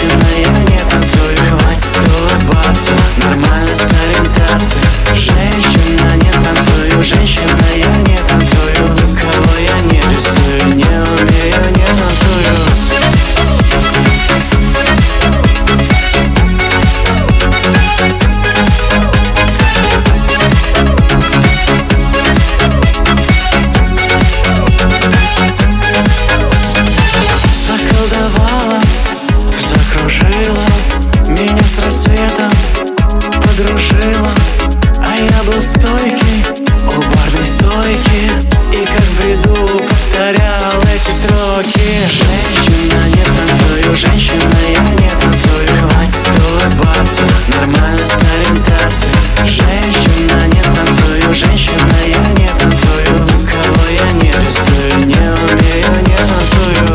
женщина, я не танцую. Хватит улыбаться, нормально с ориентацией. Женщина, не танцую, женщина, я не танцую. Никого я не рисую, не умею, не танцую. Закружила меня с рассветом, подружила, а я был стойкий у барной стойки и как в бреду повторял эти строки. Женщина, не танцую, женщина, я не танцую. Хватит улыбаться, нормально с ориентацией. Женщина, не танцую, женщина, я не танцую. Никого я не рисую, не умею, не танцую.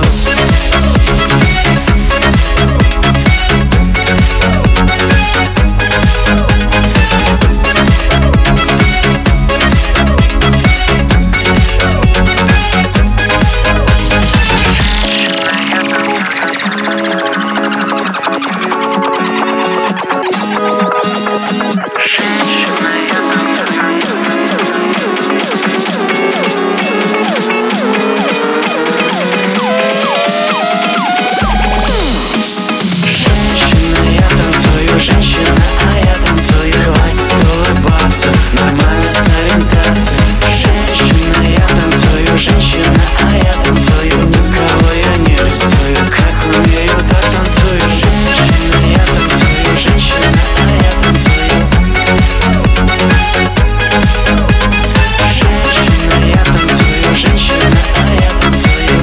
Женщина, а я танцую, хватит улыбаться, нормально с ориентацией. Женщина, я танцую, женщина, а я танцую. Никого я не рисую, как умею, так танцую. Женщина, я танцую, женщина, а я танцую. Женщина, я танцую, женщина, а я танцую.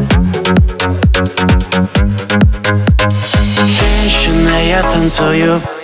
Я танцую.